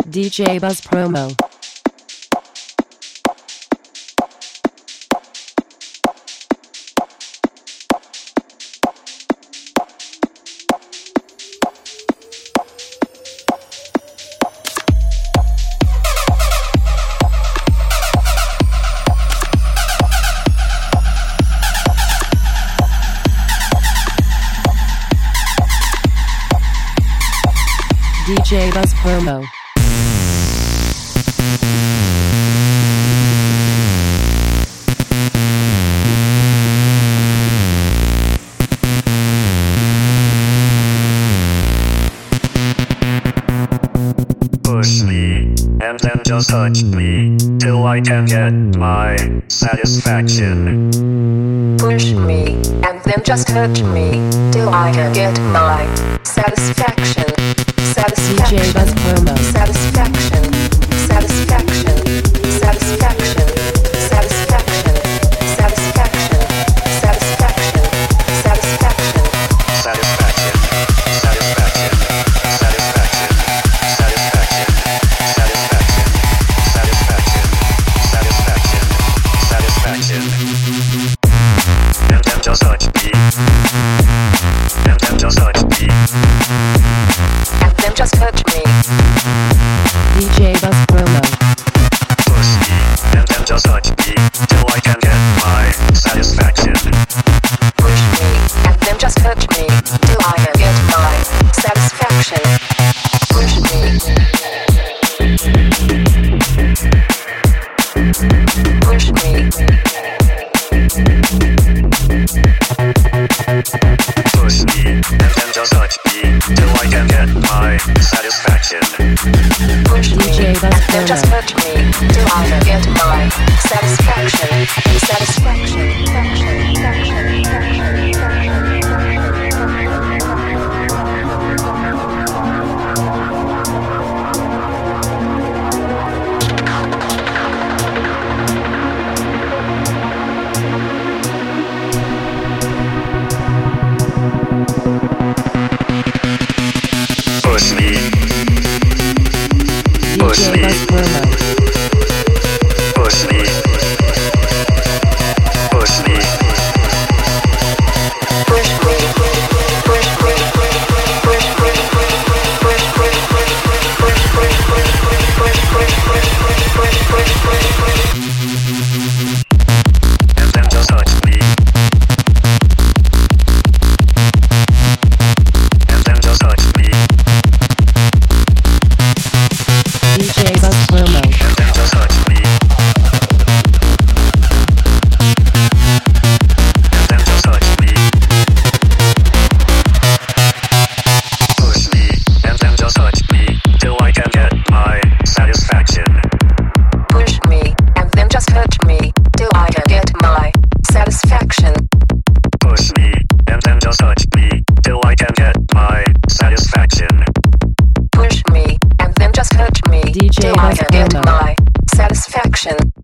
DJ Buzz Promo. DJ Buzz Promo. Push me, and then just touch me, till I can get my satisfaction. Push me, and then just touch me, till I can get my satisfaction. DJ Buzz Promo. Satisfaction. Satisfaction. Satisfaction. Satisfaction. Satisfaction. Satisfaction. Satisfaction. Satisfaction. Satisfaction. Satisfaction. Satisfaction. Satisfaction. Satisfaction. Satisfaction. Satisfaction. And then just touch me. And then just touch me. Just touch me. DJ Buzz Promo. Push me, and then just touch me, till I can get my satisfaction. Push me, and then just touch me, till I can get my satisfaction. Push me. Push me. Push me, and then just touch me, till I can get my satisfaction. Push me, DJ Buzz and then just Promo. touch me, till I can get my satisfaction. Satisfaction. Push me, push DJ me, Buzz Promo. push me, push me, Push me. Push me. and then just touch me. And then just touch me. DJ Buzz Promo. And then just touch me. And then just touch me. Push me, and then just touch me, till I can get my satisfaction. Push me, and then just touch me, till I can get my satisfaction. Push me, and then just touch me, till I can get my satisfaction. Push me, and then just touch me, DJ till I Buzz can get Promo. my satisfaction.